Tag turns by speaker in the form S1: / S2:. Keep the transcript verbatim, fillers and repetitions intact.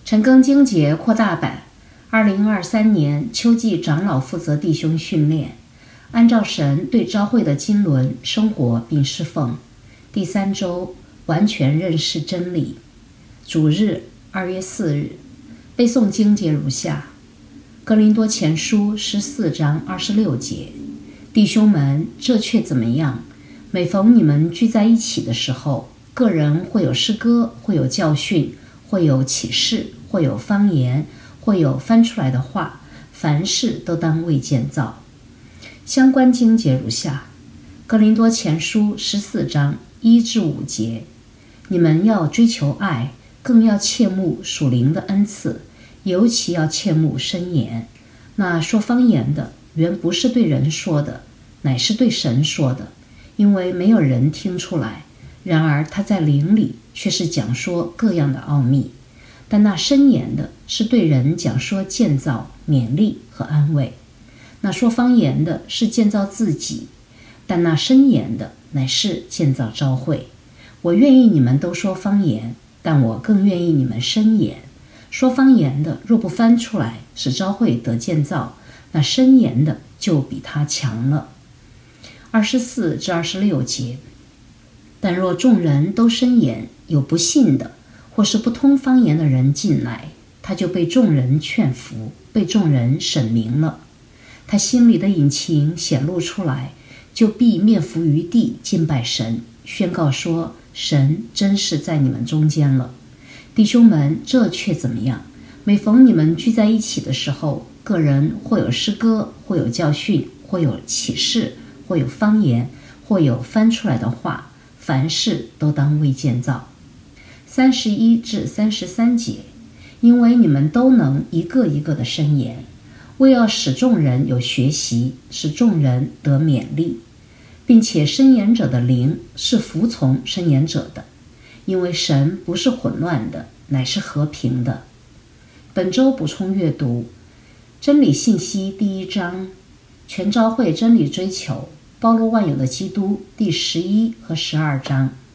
S1: 陈庚经节扩大版，二零二三年秋季长老负责弟兄训练，按照神对召会的经纶生活并侍奉。第三周完全认识真理。主日二月四日，背诵经节如下：哥林多前书十四章二十六节，弟兄们，这却怎么样？每逢你们聚在一起的时候，个人会有诗歌，会有教训，会有启示，会有方言，会有翻出来的话，凡事都当为建造。相关经节如下：哥林多前书十四章一至五节，你们要追求爱，更要切慕属灵的恩赐，尤其要切慕申言。那说方言的，原不是对人说的，乃是对神说的，因为没有人听出来。然而他在灵里却是讲说各样的奥秘。但那申言的是对人讲说建造、勉励和安慰。那说方言的是建造自己，但那申言的乃是建造召会。我愿意你们都说方言，但我更愿意你们申言。说方言的若不翻出来，使召会得建造，那申言的就比他强了。二十四至二十六节，但若众人都申言，有不信的或是不通方言的人进来，他就被众人劝服，被众人审明了。他心里的隐情显露出来，就必面伏于地敬拜神，宣告说：神真是在你们中间了。弟兄们，这却怎么样？每逢你们聚在一起的时候，个人或有诗歌，或有教训，或有启示，或有方言，或有翻出来的话，凡事都当为建造。三十一至三十三节，因为你们都能一个一个的申言，为要使众人有学习，使众人得勉励，并且申言者的灵是服从申言者的，因为神不是混乱的，乃是和平的。本周补充阅读真理信息第一章，全召会真理追求，包罗万有的基督第十一和十二章。